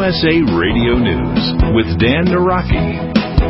USA Radio News with Dan Naraki.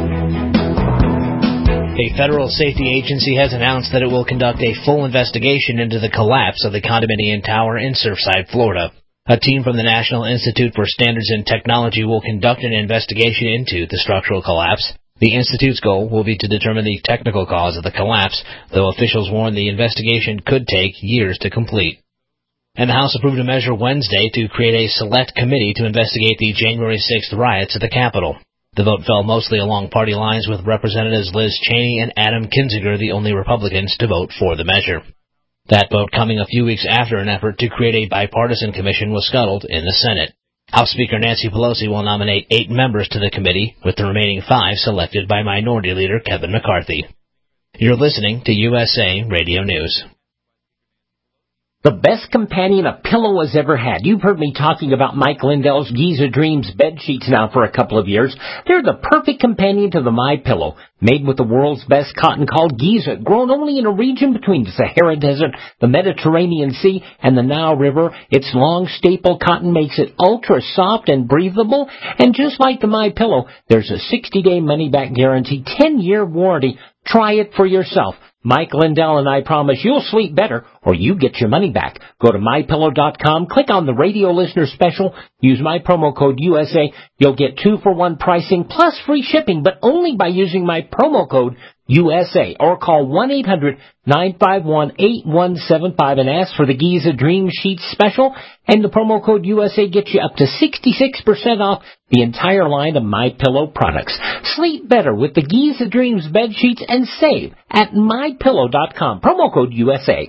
A federal safety agency has announced that it will conduct a full investigation into the collapse of the condominium tower in Surfside, Florida. A team from the National Institute for Standards and Technology will conduct an investigation into the structural collapse. The Institute's goal will be to determine the technical cause of the collapse, though officials warn the investigation could take years to complete. And the House approved a measure Wednesday to create a select committee to investigate the January 6th riots at the Capitol. The vote fell mostly along party lines, with Representatives Liz Cheney and Adam Kinzinger the only Republicans to vote for the measure. That vote coming a few weeks after an effort to create a bipartisan commission was scuttled in the Senate. House Speaker Nancy Pelosi will nominate 8 members to the committee, with the remaining 5 selected by Minority Leader Kevin McCarthy. You're listening to USA Radio News. The best companion a pillow has ever had. You've heard me talking about Mike Lindell's Giza Dreams bed sheets now for a couple of years. They're the perfect companion to the MyPillow. Made with the world's best cotton called Giza, grown only in a region between the Sahara Desert, the Mediterranean Sea, and the Nile River. Its long staple cotton makes it ultra soft and breathable. And just like the MyPillow, there's a 60-day money-back guarantee, 10-year warranty. Try it for yourself. Mike Lindell and I promise you'll sleep better, or you get your money back. Go to MyPillow.com, click on the radio listener special, use my promo code USA. You'll get 2-for-1 pricing plus free shipping, but only by using my promo code USA, or call 1-800-951-8175 and ask for the Giza Dream Sheets special, and the promo code USA gets you up to 66% off the entire line of MyPillow products. Sleep better with the Giza Dreams bed sheets and save at MyPillow.com, promo code USA.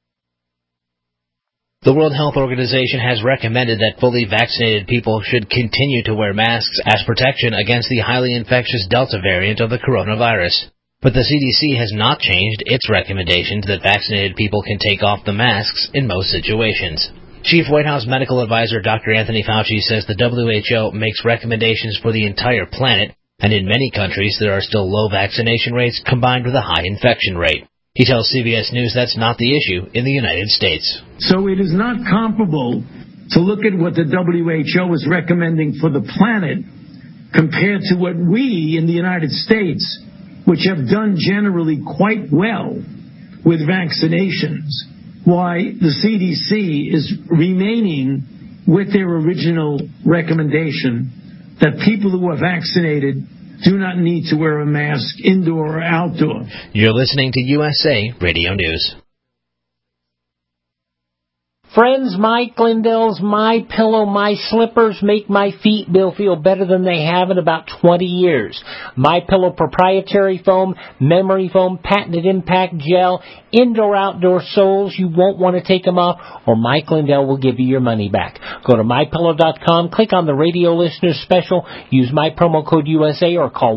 The World Health Organization has recommended that fully vaccinated people should continue to wear masks as protection against the highly infectious Delta variant of the coronavirus. But the CDC has not changed its recommendations that vaccinated people can take off the masks in most situations. Chief White House medical advisor Dr. Anthony Fauci says the WHO makes recommendations for the entire planet, and in many countries there are still low vaccination rates combined with a high infection rate. He tells CBS News that's not the issue in the United States. So it is not comparable to look at what the WHO is recommending for the planet compared to what we in the United States, which have done generally quite well with vaccinations, why the CDC is remaining with their original recommendation that people who are vaccinated do not need to wear a mask indoor or outdoor. You're listening to USA Radio News. Friends, Mike Lindell's MyPillow, My Slippers make my feet feel better than they have in about 20 years. MyPillow proprietary foam, memory foam, patented impact gel, indoor-outdoor soles. You won't want to take them off, or Mike Lindell will give you your money back. Go to MyPillow.com, click on the radio listeners special, use my promo code USA, or call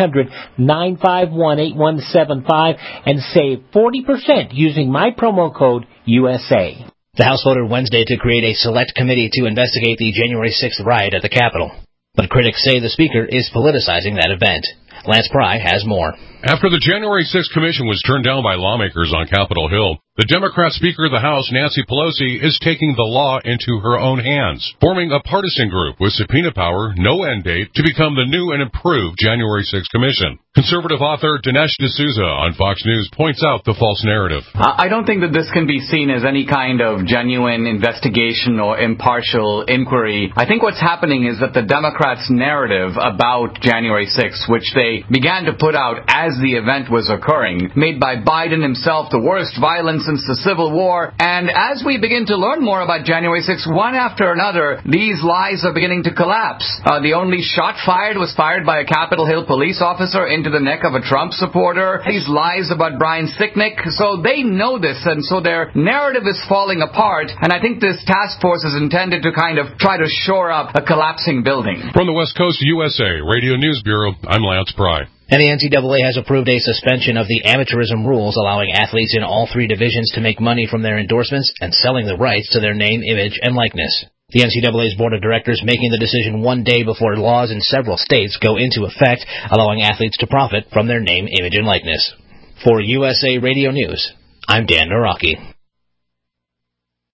1-800-951-8175 and save 40% using my promo code USA. The House voted Wednesday to create a select committee to investigate the January 6th riot at the Capitol. But critics say the Speaker is politicizing that event. Lance Pry has more. After the January 6th commission was turned down by lawmakers on Capitol Hill, the Democrat Speaker of the House, Nancy Pelosi, is taking the law into her own hands, forming a partisan group with subpoena power, no end date, to become the new and improved January 6th commission. Conservative author Dinesh D'Souza on Fox News points out the false narrative. I don't think that this can be seen as any kind of genuine investigation or impartial inquiry. I think what's happening is that the Democrats' narrative about January 6th, which they began to put out as the event was occurring, made by Biden himself the worst violence since the Civil War. And as we begin to learn more about January 6th, one after another, these lies are beginning to collapse. The only shot fired was fired by a Capitol Hill police officer into the neck of a Trump supporter. These lies about Brian Sicknick. So they know this, and so their narrative is falling apart. And I think this task force is intended to kind of try to shore up a collapsing building. From the West Coast USA Radio News Bureau, I'm Lance Pry. And the NCAA has approved a suspension of the amateurism rules, allowing athletes in all 3 divisions to make money from their endorsements and selling the rights to their name, image, and likeness. The NCAA's board of directors making the decision one day before laws in several states go into effect, allowing athletes to profit from their name, image, and likeness. For USA Radio News, I'm Dan Naraki.